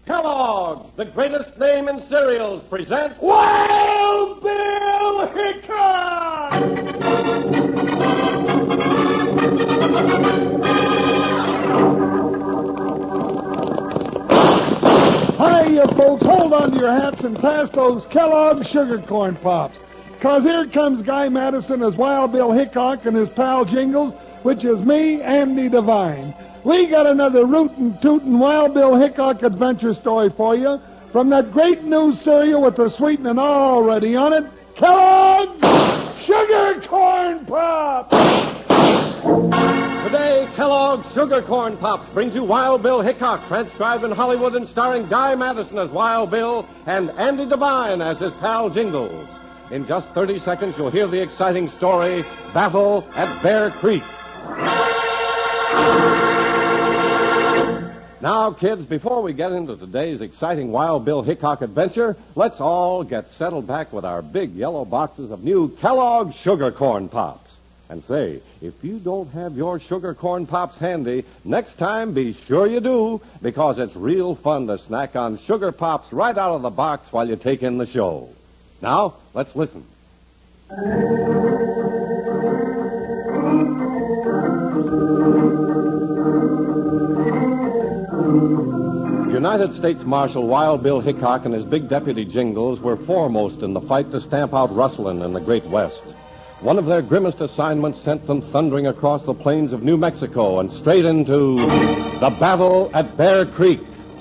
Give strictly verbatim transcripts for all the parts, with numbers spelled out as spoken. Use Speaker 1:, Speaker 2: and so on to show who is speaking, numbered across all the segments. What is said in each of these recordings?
Speaker 1: Kellogg's, the greatest name in cereals, presents
Speaker 2: Wild Bill Hickok! Hi, you folks. Hold on to your hats and pass those Kellogg's Sugar Corn Pops. Because here comes Guy Madison as Wild Bill Hickok and his pal Jingles, which is me, Andy Devine. We got another rootin' tootin' Wild Bill Hickok adventure story for you from that great new cereal with the sweetening already on it, Kellogg's Sugar Corn Pops!
Speaker 1: Today, Kellogg's Sugar Corn Pops brings you Wild Bill Hickok, transcribed in Hollywood and starring Guy Madison as Wild Bill and Andy Devine as his pal Jingles. In just thirty seconds, you'll hear the exciting story, Battle at Bear Creek. Now, kids, before we get into today's exciting Wild Bill Hickok adventure, let's all get settled back with our big yellow boxes of new Kellogg's Sugar Corn Pops. And say, if you don't have your Sugar Corn Pops handy, next time be sure you do, because it's real fun to snack on Sugar Pops right out of the box while you take in the show. Now, let's listen. United States Marshal Wild Bill Hickok and his big deputy Jingles were foremost in the fight to stamp out rustling in the Great West. One of their grimmest assignments sent them thundering across the plains of New Mexico and straight into the battle at Bear Creek.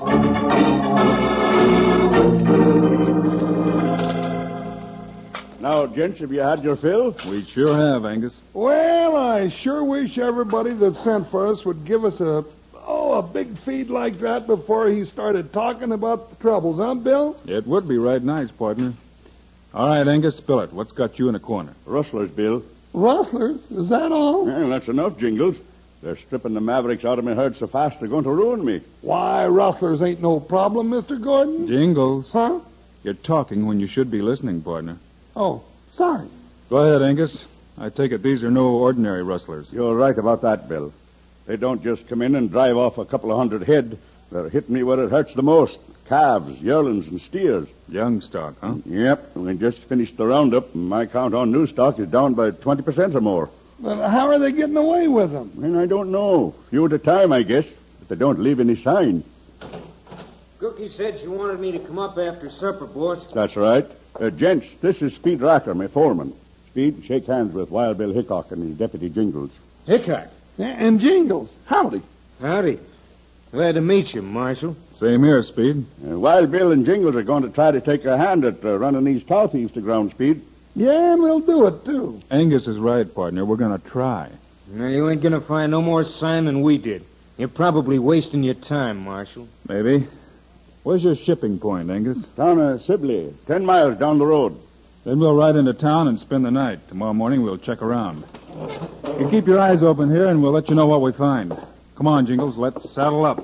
Speaker 3: Now, gents, have you had your fill?
Speaker 4: We sure have, Angus.
Speaker 2: Well, I sure wish everybody that sent for us would give us a, oh, a big feed like that before he started talking about the troubles, huh, Bill?
Speaker 4: It would be right nice, partner. All right, Angus, spill it. What's got you in a corner?
Speaker 3: Rustlers, Bill.
Speaker 2: Rustlers? Is that all?
Speaker 3: Well, that's enough, Jingles. They're stripping the Mavericks out of my herd so fast they're going to ruin me.
Speaker 2: Why, rustlers ain't no problem, Mister Gordon.
Speaker 4: Jingles.
Speaker 2: Huh?
Speaker 4: You're talking when you should be listening, partner.
Speaker 2: Oh, sorry.
Speaker 4: Go ahead, Angus. I take it these are no ordinary rustlers.
Speaker 3: You're right about that, Bill. They don't just come in and drive off a couple of hundred head. They're hitting me where it hurts the most. Calves, yearlings, and steers.
Speaker 4: Young stock, huh?
Speaker 3: Yep. We just finished the roundup, and my count on new stock is down by twenty percent or more.
Speaker 2: But how are they getting away with them?
Speaker 3: And I don't know. Few at a time, I guess. But they don't leave any sign.
Speaker 5: Cookie said she wanted me to come up after supper, boss.
Speaker 3: That's right. Uh, gents, this is Speed Racker, my foreman. Speed, shake hands with Wild Bill Hickok and his deputy Jingles.
Speaker 5: Hickok.
Speaker 2: And Jingles. Howdy.
Speaker 5: Howdy. Glad to meet you, Marshal.
Speaker 4: Same here, Speed.
Speaker 3: Uh, Wild Bill and Jingles are going to try to take a hand at uh, running these cow thieves to ground, Speed.
Speaker 2: Yeah, and we'll do it, too.
Speaker 4: Angus is right, partner. We're going to try.
Speaker 5: Now, you ain't going to find no more sign than we did. You're probably wasting your time, Marshal.
Speaker 4: Maybe. Where's your shipping point, Angus?
Speaker 3: Down at Sibley, ten miles down the road.
Speaker 4: Then we'll ride into town and spend the night. Tomorrow morning we'll check around. You keep your eyes open here, and we'll let you know what we find. Come on, Jingles. Let's saddle up.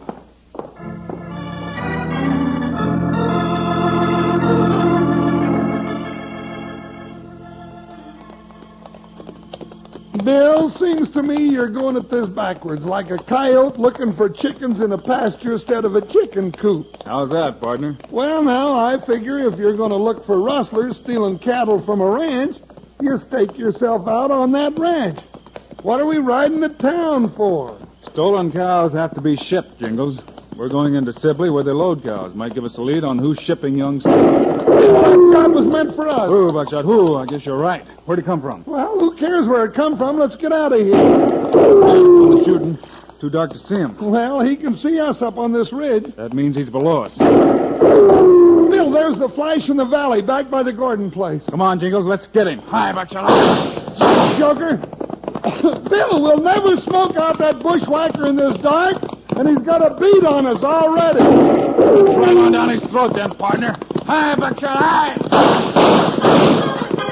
Speaker 2: Bill, seems to me you're going at this backwards, like a coyote looking for chickens in a pasture instead of a chicken coop.
Speaker 4: How's that, partner?
Speaker 2: Well, now, I figure if you're going to look for rustlers stealing cattle from a ranch, you stake yourself out on that ranch. What are we riding to town for?
Speaker 4: Stolen cows have to be shipped, Jingles. We're going into Sibley where they load cows. Might give us a lead on who's shipping young stock.
Speaker 2: That job was meant for us.
Speaker 4: Ooh, Buckshot, whoo, I guess you're right. Where'd it come from?
Speaker 2: Well, who cares where it come from? Let's get out of here.
Speaker 4: On the shooting. Too dark to see him.
Speaker 2: Well, he can see us up on this ridge.
Speaker 4: That means he's below us.
Speaker 2: Bill, there's the flash in the valley back by the Gordon place.
Speaker 4: Come on, Jingles, let's get him. Hi, Buckshot.
Speaker 2: Joker. Bill, we'll never smoke out that bushwhacker in this dark, and he's got a beat on us already.
Speaker 4: Right on down his throat then, partner. Hi, Buckshot, hi.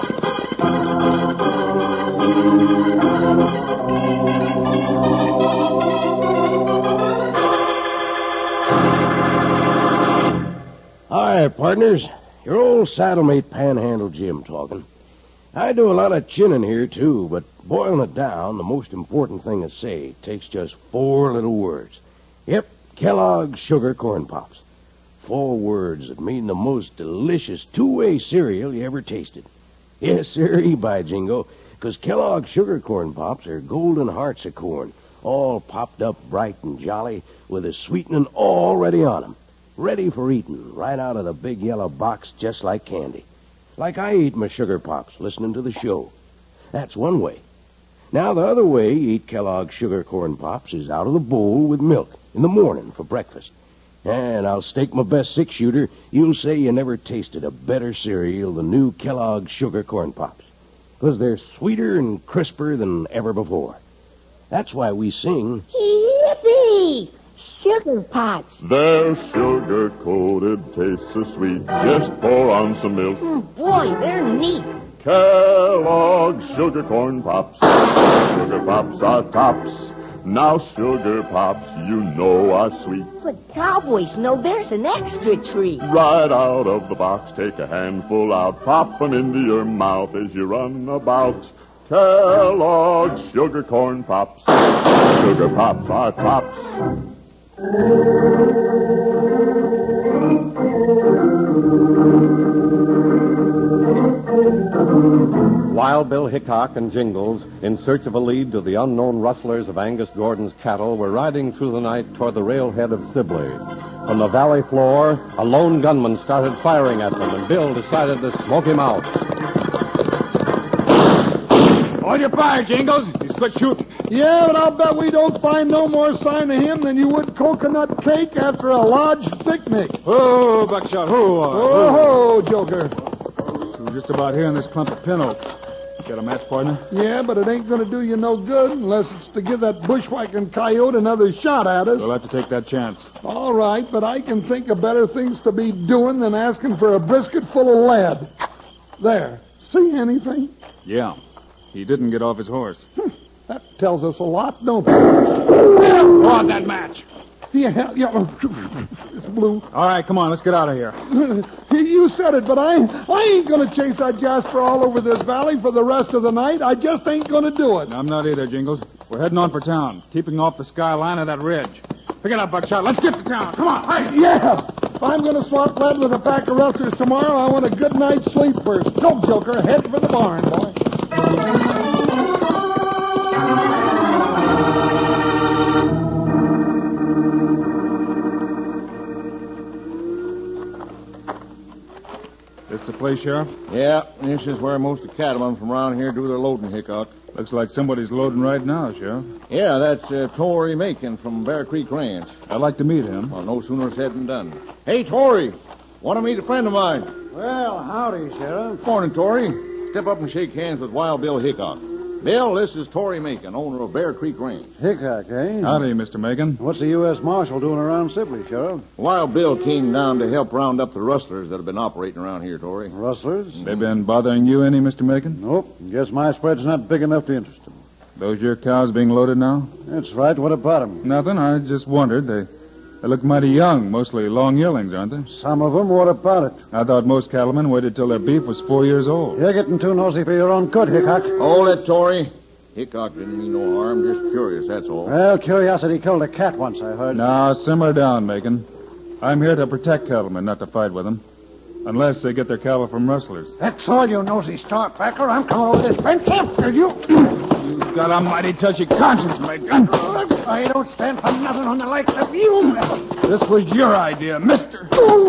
Speaker 6: Hi, partners. Your old saddle-mate Panhandle Jim talking. I do a lot of chinning here, too, but boiling it down, the most important thing to say takes just four little words. Yep, Kellogg's Sugar Corn Pops. four words that mean the most delicious two-way cereal you ever tasted. Yes, sir, by jingo, because Kellogg's Sugar Corn Pops are golden hearts of corn, all popped up bright and jolly with a sweetening already on 'em, ready for eating right out of the big yellow box just like candy. Like I eat my Sugar Pops listening to the show. That's one way. Now, the other way you eat Kellogg's Sugar Corn Pops is out of the bowl with milk in the morning for breakfast. And I'll stake my best six-shooter, you'll say you never tasted a better cereal than new Kellogg's Sugar Corn Pops, because they're sweeter and crisper than ever before. That's why we sing,
Speaker 7: Yippee! Sugar Pops.
Speaker 8: They're sugar-coated, taste so sweet. Just pour on some milk.
Speaker 7: Oh, boy, they're neat.
Speaker 8: Kellogg's Sugar Corn Pops. Sugar Pops are tops. Now Sugar Pops, you know, are sweet.
Speaker 7: But cowboys know there's an extra treat.
Speaker 8: Right out of the box, take a handful out, pop 'em into your mouth as you run about. Kellogg's Sugar Corn Pops. Sugar Pops are tops.
Speaker 1: Wild Bill Hickok and Jingles, in search of a lead to the unknown rustlers of Angus Gordon's cattle, were riding through the night toward the railhead of Sibley. From the valley floor, a lone gunman started firing at them, and Bill decided to smoke him out.
Speaker 4: Hold your fire, Jingles. He's quit shooting.
Speaker 2: Yeah, but I'll bet we don't find no more sign of him than you would coconut cake after a lodge picnic.
Speaker 4: Oh, Buckshot. Oh, uh,
Speaker 2: Oh, ho, Joker.
Speaker 4: We're just about here in this clump of pin oak. Got a match, partner?
Speaker 2: Yeah, but it ain't going to do you no good unless it's to give that bushwhacking coyote another shot at us.
Speaker 4: We'll have to take that chance.
Speaker 2: All right, but I can think of better things to be doing than asking for a brisket full of lead. There. See anything?
Speaker 4: Yeah. He didn't get off his horse.
Speaker 2: That tells us a lot, don't it?
Speaker 4: Go on that match.
Speaker 2: Yeah, yeah. It's blue.
Speaker 4: All right, come on. Let's get out of here.
Speaker 2: You said it, but I, I ain't going to chase that Jasper all over this valley for the rest of the night. I just ain't going to do it.
Speaker 4: I'm not either, Jingles. We're heading on for town, keeping off the skyline of that ridge. Pick it up, Buckshot. Let's get to town. Come on. Hey.
Speaker 2: Yeah. If I'm going to swap lead with a pack of rustlers tomorrow, I want a good night's sleep first. Go, Joker. Head for the barn, boy.
Speaker 4: This the place, Sheriff?
Speaker 3: Yeah, this is where most of the cattlemen from around here do their loading, Hickok.
Speaker 4: Looks like somebody's loading right now, Sheriff.
Speaker 3: Yeah, that's uh, Tory Macon from Bear Creek Ranch.
Speaker 4: I'd like to meet him.
Speaker 3: Well, no sooner said than done. Hey, Tory, want to meet a friend of mine?
Speaker 9: Well, howdy, Sheriff.
Speaker 3: Morning, Tory. Step up and shake hands with Wild Bill Hickok. Bill, this is Tory Macon, owner of Bear Creek Ranch.
Speaker 9: Hickok, eh?
Speaker 4: Howdy, Mister Macon.
Speaker 9: What's the U S Marshal doing around Sibley, Sheriff?
Speaker 3: Wild Bill came down to help round up the rustlers that have been operating around here, Tory.
Speaker 9: Rustlers?
Speaker 4: They been bothering you any, Mister Macon?
Speaker 9: Nope. Guess my spread's not big enough to interest them.
Speaker 4: Those your cows being loaded now?
Speaker 9: That's right. What about them?
Speaker 4: Nothing. I just wondered. They they look mighty young, mostly long yearlings, aren't they?
Speaker 9: Some of them. What about it?
Speaker 4: I thought most cattlemen waited till their beef was four years old.
Speaker 9: You're getting too nosy for your own good, Hickok.
Speaker 3: Hold it, Tory. Hickok didn't mean no harm, just curious, that's all.
Speaker 9: Well, curiosity killed a cat once, I heard.
Speaker 4: Now, simmer down, Macon. I'm here to protect cattlemen, not to fight with them. Unless they get their cattle from rustlers.
Speaker 9: That's all, you nosy starpacker. I'm coming over this bench after you.
Speaker 4: You've got a mighty touchy conscience, Macon.
Speaker 9: I don't stand for nothing on the likes of you.
Speaker 4: This was your idea, mister.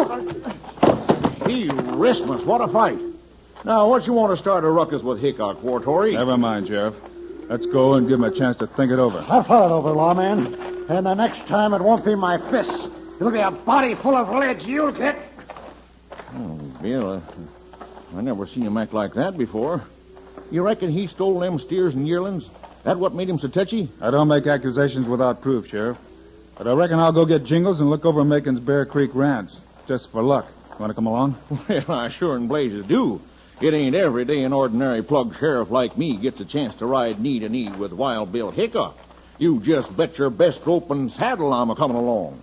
Speaker 3: He Christmas, what a fight. Now, what you want to start a ruckus with Hickok for, Tory?
Speaker 4: Never mind, Sheriff. Let's go and give him a chance to think it over.
Speaker 9: I'll follow it over, lawman. And the next time it won't be my fists. It'll be a body full of lead you'll get.
Speaker 3: Oh, Bill, uh, I never seen him act like that before. You reckon he stole them steers and yearlings? That what made him so touchy?
Speaker 4: I don't make accusations without proof, Sheriff. But I reckon I'll go get Jingles and look over Macon's Bear Creek Ranch, just for luck. You want to come along?
Speaker 3: Well, I sure and blazes do. It ain't every day an ordinary plug sheriff like me gets a chance to ride knee to knee with Wild Bill Hickok. You just bet your best rope and saddle I'm a-coming along.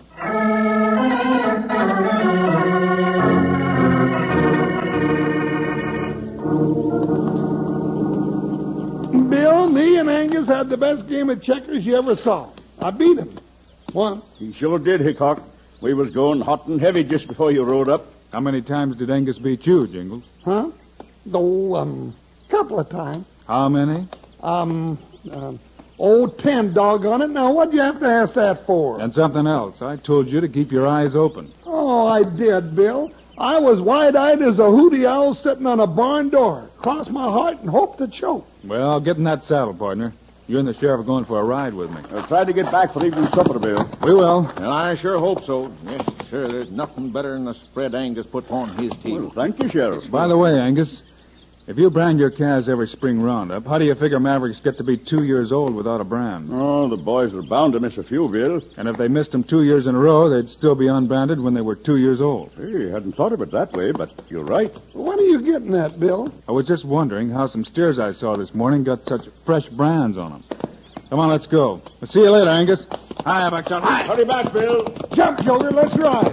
Speaker 2: Bill, me and Angus had the best game of checkers you ever saw. I beat him. Once.
Speaker 3: He sure did, Hickok.
Speaker 10: We was going hot and heavy just before you rode up.
Speaker 4: How many times did Angus beat you, Jingles?
Speaker 2: Huh? Oh, um, couple of times.
Speaker 4: How many?
Speaker 2: Um, um, oh, ten, doggone it. Now, what'd you have to ask that for?
Speaker 4: And something else. I told you to keep your eyes open.
Speaker 2: Oh, I did, Bill. I was wide-eyed as a hooty owl sitting on a barn door. Cross my heart and hope to choke.
Speaker 4: Well, get in that saddle, partner. You and the sheriff are going for a ride with me.
Speaker 10: I'll try to get back for evening supper, Bill.
Speaker 4: We will.
Speaker 3: Well, I sure hope so. Yes, sure. There's nothing better than the spread Angus puts on his team.
Speaker 10: Well, thank you, Sheriff.
Speaker 4: By the way, Angus, if you brand your calves every spring roundup, how do you figure Mavericks get to be two years old without a brand?
Speaker 10: Oh, the boys are bound to miss a few, Bill.
Speaker 4: And if they missed them two years in a row, they'd still be unbranded when they were two years old.
Speaker 10: Hey, hadn't thought of it that way, but you're right.
Speaker 2: What are you getting at, Bill?
Speaker 4: I was just wondering how some steers I saw this morning got such fresh brands on them. Come on, let's go. I'll see you later, Angus. Hi, Buckshot. Hi.
Speaker 10: Hurry back, Bill.
Speaker 2: Jump, Joker. Let's ride.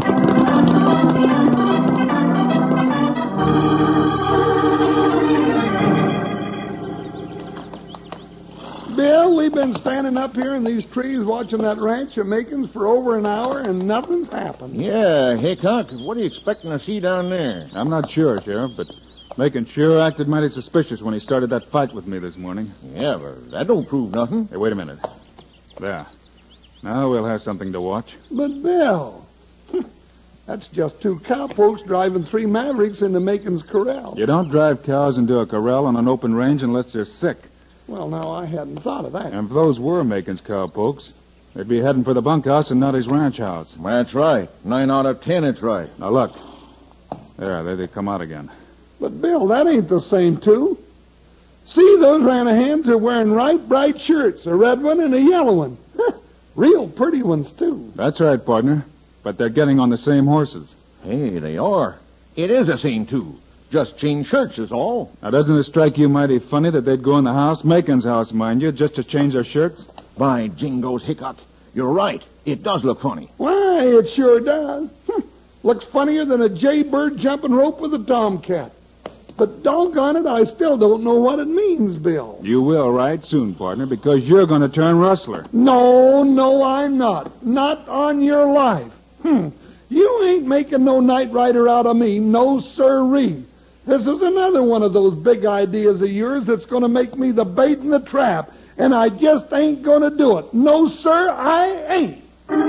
Speaker 2: Bill, we've been standing up here in these trees watching that ranch of Macon's for over an hour, and nothing's happened.
Speaker 3: Yeah, Hickok, what are you expecting to see down there?
Speaker 4: I'm not sure, Sheriff, but Macon sure acted mighty suspicious when he started that fight with me this morning.
Speaker 3: Yeah, but that don't prove nothing.
Speaker 4: Hey, wait a minute. There. Now we'll have something to watch.
Speaker 2: But, Bill, that's just two cowpokes driving three Mavericks into Macon's corral.
Speaker 4: You don't drive cows into a corral on an open range unless they're sick.
Speaker 2: Well, now, I hadn't thought of that.
Speaker 4: And if those were Macon's cowpokes, they'd be heading for the bunkhouse and not his ranch house.
Speaker 3: That's right. Nine out of ten, it's right.
Speaker 4: Now, look. There, there they come out again.
Speaker 2: But, Bill, that ain't the same two. See, those Ranahans are wearing right bright shirts, a red one and a yellow one. Real pretty ones, too.
Speaker 4: That's right, partner. But they're getting on the same horses.
Speaker 3: Hey, they are. It is the same two. Just change shirts is all.
Speaker 4: Now, doesn't it strike you mighty funny that they'd go in the house, Macon's house, mind you, just to change their shirts?
Speaker 3: By jingoes, Hickok, you're right. It does look funny.
Speaker 2: Why, it sure does. Looks funnier than a jaybird jumping rope with a tomcat. But doggone it, I still don't know what it means, Bill.
Speaker 4: You will right soon, partner, because you're going to turn rustler.
Speaker 2: No, no, I'm not. Not on your life. Hmm. You ain't making no night rider out of me, no sirree. This is another one of those big ideas of yours that's going to make me the bait in the trap, and I just ain't going to do it. No, sir, I ain't.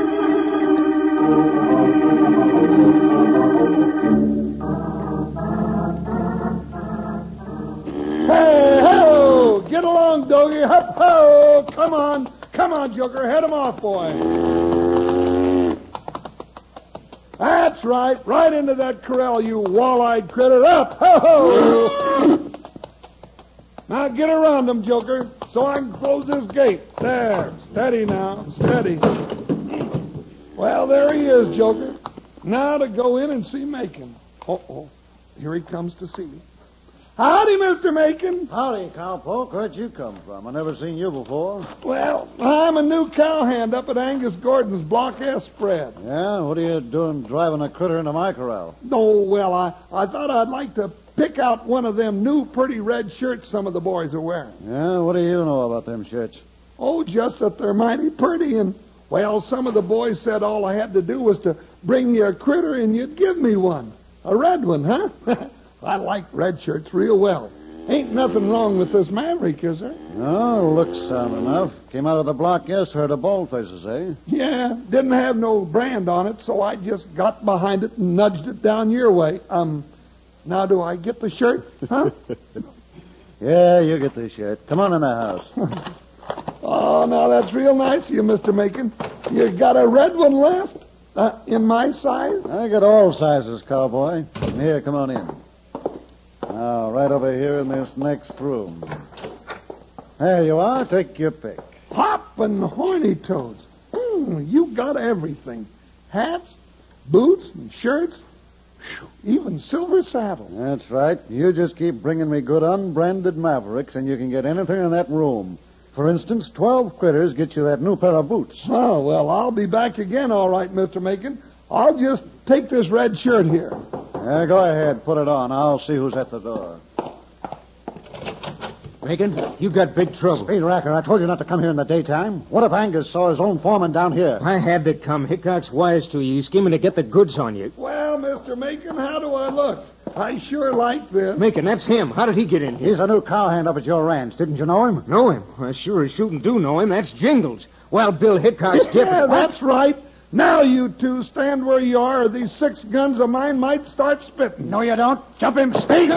Speaker 2: Hey, ho! Get along, doggy. Hup, ho! Come on. Come on, Joker. Head him off, boy. That's right. Right into that corral, you wall-eyed critter. Up, ho, ho! Now get around him, Joker, so I can close this gate. There. Steady now. Steady. Well, there he is, Joker. Now to go in and see Macon. Uh-oh. Here he comes to see me. Howdy, Mister Macon.
Speaker 9: Howdy, cowpoke. Where'd you come from? I never seen you before.
Speaker 2: Well, I'm a new cowhand up at Angus Gordon's Block S spread.
Speaker 9: Yeah? What are you doing driving a critter into my corral?
Speaker 2: Oh, well, I, I thought I'd like to pick out one of them new pretty red shirts some of the boys are wearing.
Speaker 9: Yeah? What do you know about them shirts?
Speaker 2: Oh, just that they're mighty pretty, and, well, some of the boys said all I had to do was to bring you a critter and you'd give me one. A red one, huh? I like red shirts real well. Ain't nothing wrong with this Maverick, is there?
Speaker 9: No, looks sound enough. Came out of the Block S herd of bald-faces, eh?
Speaker 2: Yeah, didn't have no brand on it, so I just got behind it and nudged it down your way. Um, now do I get the shirt, huh?
Speaker 9: Yeah, you get the shirt. Come on in the house.
Speaker 2: Oh, now that's real nice of you, Mister Macon. You got a red one left? Uh, in my size?
Speaker 9: I got all sizes, cowboy. Here, come on in. Now, right over here in this next room. There you are. Take your pick.
Speaker 2: Hoppin' horny toads. Hmm, you got everything. Hats, boots, and shirts, whew, even silver saddles.
Speaker 9: That's right. You just keep bringing me good unbranded Mavericks, and you can get anything in that room. For instance, twelve critters get you that new pair of boots.
Speaker 2: Oh, well, I'll be back again, all right, Mister Macon. I'll just take this red shirt here.
Speaker 9: Yeah, go ahead. Put it on. I'll see who's at the door.
Speaker 5: Megan, you got big trouble.
Speaker 9: Speed Racker, I told you not to come here in the daytime. What if Angus saw his own foreman down here?
Speaker 5: I had to come. Hickok's wise to you. He's scheming to get the goods on you.
Speaker 2: Well, Mister Macon, how do I look? I sure like this.
Speaker 5: Macon, that's him. How did he get in here?
Speaker 9: He's a new cowhand up at your ranch. Didn't you know him?
Speaker 5: Know him? I sure as shooting do know him. That's Jingles. Wild Bill Hickok's deputy.
Speaker 2: Yeah, that's right. Now you two stand where you are, or these six guns of mine might start spitting.
Speaker 9: No, you don't. Jump him, Speed.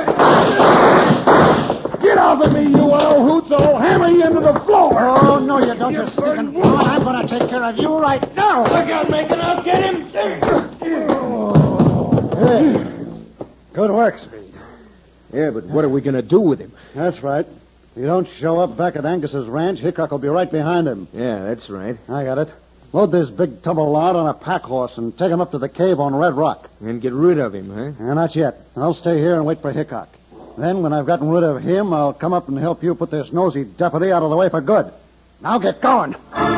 Speaker 2: Get off of me, you old hoots. I'll hammer you into the floor.
Speaker 9: Oh, no, you don't. You're sticking. I'm going to take care of you right now.
Speaker 5: Look out, Macon. I'll get him.
Speaker 9: Hey. Good work, Speed.
Speaker 5: Yeah, but what are we going to do with him?
Speaker 9: That's right. If you don't show up back at Angus's ranch, Hickok will be right behind him.
Speaker 5: Yeah, that's right.
Speaker 9: I got it. Load this big tumble out on a pack horse and take him up to the cave on Red Rock.
Speaker 5: And get rid of him, huh?
Speaker 9: Uh, not yet. I'll stay here and wait for Hickok. Then, when I've gotten rid of him, I'll come up and help you put this nosy deputy out of the way for good. Now get going.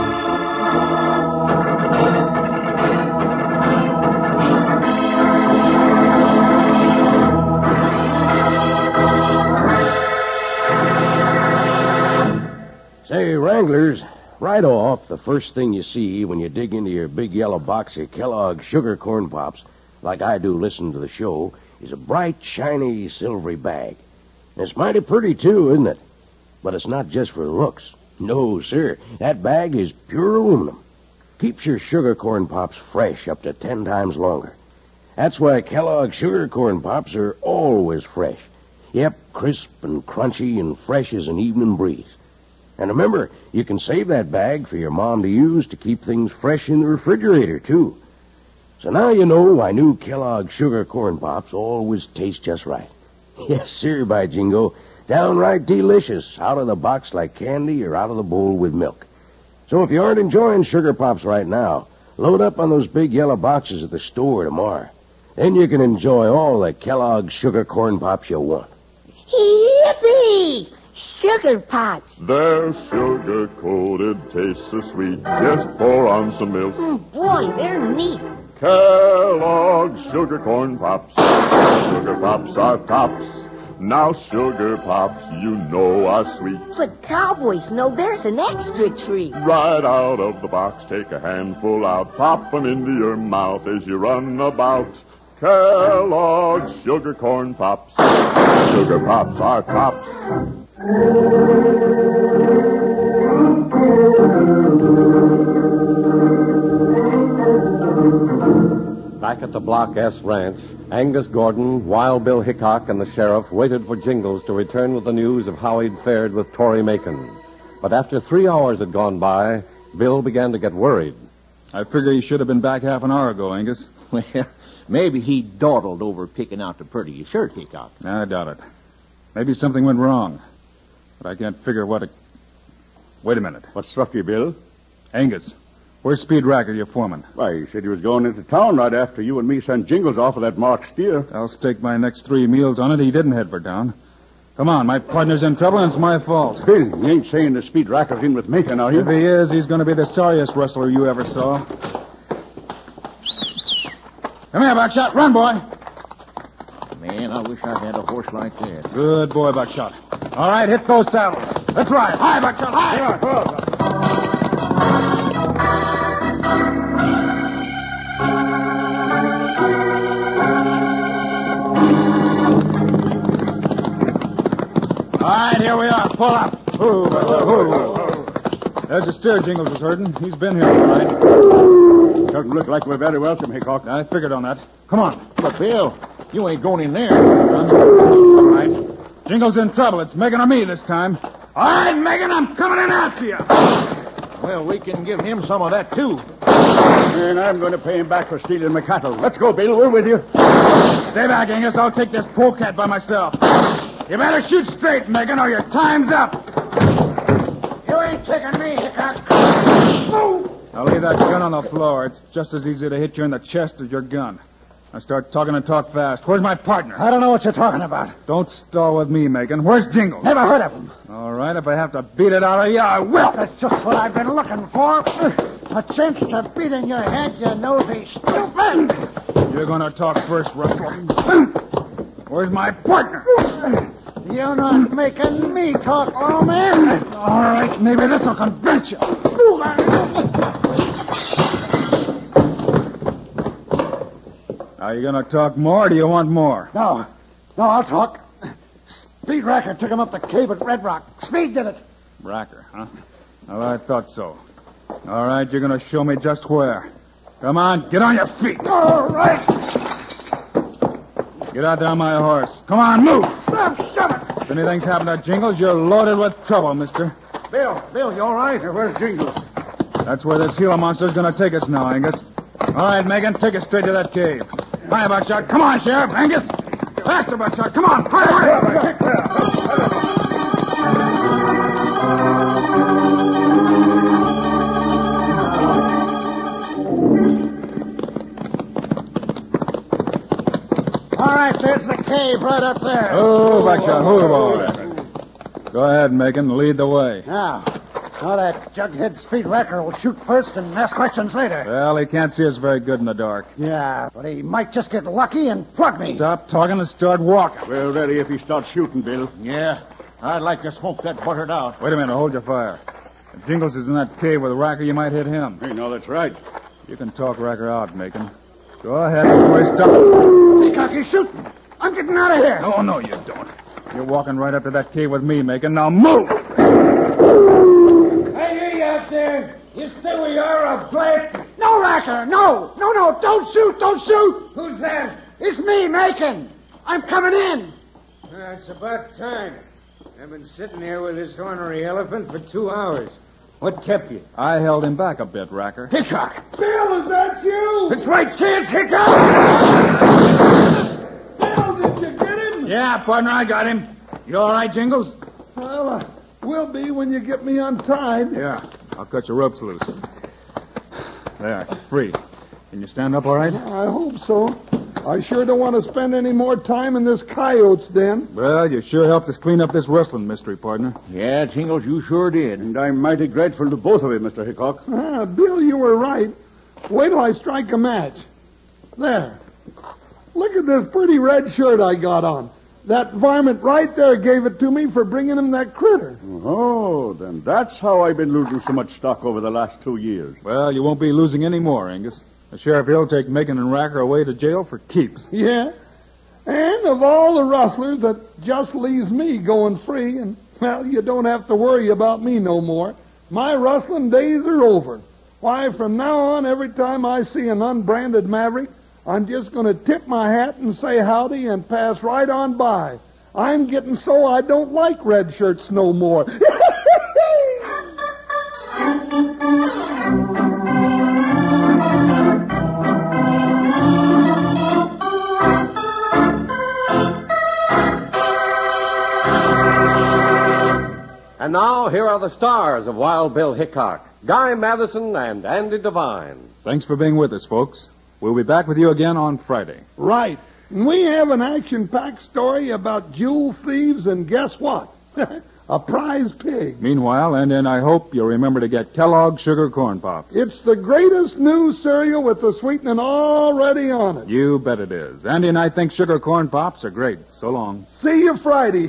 Speaker 6: Say, Wranglers, right off, the first thing you see when you dig into your big yellow box of Kellogg's Sugar Corn Pops, like I do listen to the show, is a bright, shiny, silvery bag. And it's mighty pretty, too, isn't it? But it's not just for looks. No, sir. That bag is pure aluminum. Keeps your Sugar Corn Pops fresh up to ten times longer. That's why Kellogg's Sugar Corn Pops are always fresh. Yep, crisp and crunchy and fresh as an evening breeze. And remember, you can save that bag for your mom to use to keep things fresh in the refrigerator, too. So now you know why new Kellogg's Sugar Corn Pops always taste just right. Yes, sir, by jingo. Downright delicious, out of the box like candy or out of the bowl with milk. So if you aren't enjoying Sugar Pops right now, load up on those big yellow boxes at the store tomorrow. Then you can enjoy all the Kellogg's Sugar Corn Pops you want.
Speaker 7: Yippee! Sugar Pops.
Speaker 8: Their sugar-coated, taste so sweet. Just pour on some milk.
Speaker 7: Mm, boy, they're neat.
Speaker 8: Kellogg's Sugar Corn Pops. Sugar Pops are tops. Now Sugar Pops, you know, are sweet.
Speaker 7: But cowboys know there's an extra treat.
Speaker 8: Right out of the box, take a handful out. Pop 'em into your mouth as you run about. Kellogg's Sugar Corn Pops. Sugar Pops are tops.
Speaker 1: Back at the Block S Ranch, Angus Gordon, Wild Bill Hickok, and the sheriff waited for Jingles to return with the news of how he'd fared with Tory Macon. But after three hours had gone by, Bill began to get worried.
Speaker 4: I figure he should have been back half an hour ago, Angus.
Speaker 3: Well, maybe he dawdled over picking out the prettiest shirt, Hickok.
Speaker 4: I doubt it. Maybe something went wrong. But I can't figure what it... Wait a minute.
Speaker 10: What struck you, Bill?
Speaker 4: Angus, where's Speed Racker, your foreman?
Speaker 10: Why, he said he was going into town right after you and me sent Jingles off of that marked steer.
Speaker 4: I'll stake my next three meals on it. He didn't head for town. Come on, my partner's in trouble, and it's my fault.
Speaker 10: Bill, you ain't saying the Speed Racker's in with Macon, are you?
Speaker 4: If he is, he's going to be the sorriest rustler you ever saw. Come here, Buckshot. Run, boy.
Speaker 3: Man, I wish I had a horse like that.
Speaker 4: Good boy, Buckshot. All right, hit those saddles. Let's ride. Hi, Buckshot. Hi.
Speaker 10: Yeah, go.
Speaker 4: All right, here we are. Pull up. Ooh, ooh, ooh. There's the steer Jingles was herding. He's been here all right.
Speaker 10: Doesn't look like we're very welcome, Hickok.
Speaker 4: I figured on that. Come on.
Speaker 3: But, Bill, you ain't going in there.
Speaker 4: All right. Jingles in trouble. It's Megan or me this time. All right, Megan, I'm coming in after you.
Speaker 3: Well, we can give him some of that, too.
Speaker 10: And I'm going to pay him back for stealing my cattle. Let's go, Bill. We're with you.
Speaker 4: Stay back, Angus. I'll take this polecat by myself. You better shoot straight, Megan, or your time's up.
Speaker 9: You ain't taking me, Hickok.
Speaker 4: Move! I'll leave that gun on the floor. It's just as easy to hit you in the chest as your gun. Now start talking and talk fast. Where's my partner?
Speaker 9: I don't know what you're talking about.
Speaker 4: Don't stall with me, Megan. Where's Jingles?
Speaker 9: Never heard of him.
Speaker 4: All right, if I have to beat it out of you, I will.
Speaker 9: That's just what I've been looking for. A chance to beat in your head, you nosy stupid.
Speaker 4: You're going to talk first, Russell. Where's my partner?
Speaker 9: You're not making me talk, lawman.
Speaker 2: All right, maybe this'll convince you.
Speaker 4: Are you going to talk more, or do you want more?
Speaker 9: No. No, I'll talk. Speed Racker took him up the cave at Red Rock. Speed did it.
Speaker 4: Racker, huh? Well, I thought so. All right, you're going to show me just where. Come on, get on your feet.
Speaker 9: All right.
Speaker 4: Get out there on my horse. Come on, move.
Speaker 9: Stop, shut it.
Speaker 4: If anything's happened to Jingles, you're loaded with trouble, mister.
Speaker 10: Bill, Bill, you all right? Where's Jingles?
Speaker 4: That's where this Gila monster's going to take us now, Angus. All right, Megan, take us straight to that cave. Hi, Buckshot. Come on, Sheriff. Angus. Faster, Buckshot. Come on. Hurry, hurry.
Speaker 9: All right, there's the cave right up there.
Speaker 4: Oh, Buckshot, move on. Go ahead, Megan. Lead the way.
Speaker 9: Now, now that jughead Speed Racker will shoot first and ask questions later.
Speaker 4: Well, he can't see us very good in the dark.
Speaker 9: Yeah, but he might just get lucky and plug me.
Speaker 4: Stop talking and start walking.
Speaker 10: We're ready if he starts shooting, Bill.
Speaker 3: Yeah, I'd like to smoke that buttered out.
Speaker 4: Wait a minute. Hold your fire. If Jingles is in that cave with Racker, you might hit him.
Speaker 10: Hey, no, that's right.
Speaker 4: You can talk Racker out, Megan. Go ahead before he stops.
Speaker 9: Peacock, he's shooting. I'm getting out of here.
Speaker 4: No, no, you don't. You're walking right up to that cave with me, Megan. Now move!
Speaker 5: I hear you out there. You stay where you are, I'll blast you.
Speaker 9: No, Racker, no. No, no, don't shoot, don't shoot.
Speaker 5: Who's that?
Speaker 9: It's me, Macon. I'm coming in.
Speaker 5: Uh, it's about time. I've been sitting here with this ornery elephant for two hours. What kept you?
Speaker 4: I held him back a bit, Racker.
Speaker 5: Hickok!
Speaker 2: Bill, is that you?
Speaker 5: That's right, Chance Hickok!
Speaker 2: Bill, did you get him?
Speaker 4: Yeah, partner, I got him. You all right, Jingles?
Speaker 2: Well, uh, will be when you get me untied.
Speaker 4: Yeah, I'll cut your ropes loose. There, free. Can you stand up all right?
Speaker 2: I hope so. I sure don't want to spend any more time in this coyote's den.
Speaker 4: Well, you sure helped us clean up this rustling mystery, partner.
Speaker 3: Yeah, Jingles, you sure did.
Speaker 10: And I'm mighty grateful to both of you, Mister Hickok.
Speaker 2: Ah, Bill, you were right. Wait till I strike a match. There. Look at this pretty red shirt I got on. That varmint right there gave it to me for bringing him that critter.
Speaker 10: Oh, then that's how I've been losing so much stock over the last two years.
Speaker 4: Well, you won't be losing any more, Angus. The sheriff here'll take Megan and Racker away to jail for keeps.
Speaker 2: Yeah. And of all the rustlers, that just leaves me going free, and, well, you don't have to worry about me no more. My rustling days are over. Why, from now on, every time I see an unbranded maverick, I'm just going to tip my hat and say howdy and pass right on by. I'm getting so I don't like red shirts no more.
Speaker 1: And now, here are the stars of Wild Bill Hickok, Guy Madison and Andy Devine.
Speaker 4: Thanks for being with us, folks. We'll be back with you again on Friday.
Speaker 2: Right. And we have an action-packed story about jewel thieves, and guess what? A prize pig.
Speaker 4: Meanwhile, and then I hope you'll remember to get Kellogg's Sugar Corn Pops.
Speaker 2: It's the greatest new cereal with the sweetening already on it.
Speaker 4: You bet it is. Andy and I think Sugar Corn Pops are great. So long.
Speaker 2: See you Friday.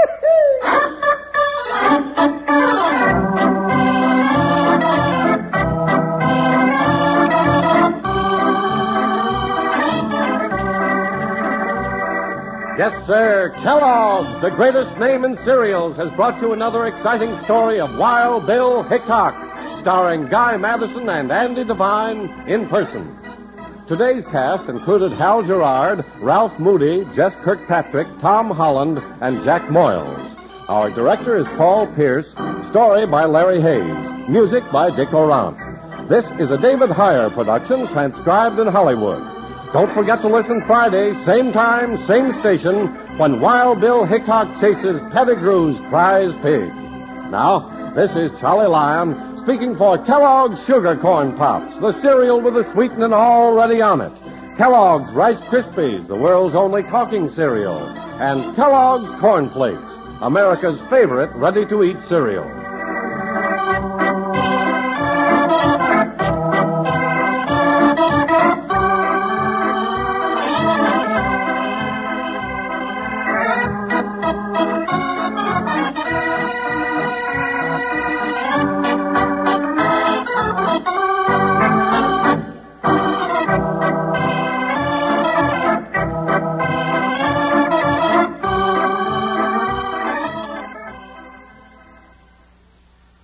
Speaker 1: Yes, sir. Kellogg's, the greatest name in cereals, has brought you another exciting story of Wild Bill Hickok, starring Guy Madison and Andy Devine in person. Today's cast included Hal Gerard, Ralph Moody, Jess Kirkpatrick, Tom Holland, and Jack Moyles. Our director is Paul Pierce. Story by Larry Hayes. Music by Dick Orant. This is a David Heyer production, transcribed in Hollywood. Don't forget to listen Friday, same time, same station, when Wild Bill Hickok chases Pettigrew's prize pig. Now, this is Charlie Lyon speaking for Kellogg's Sugar Corn Pops, the cereal with the sweetening already on it. Kellogg's Rice Krispies, the world's only talking cereal. And Kellogg's Corn Flakes, America's favorite ready-to-eat cereal.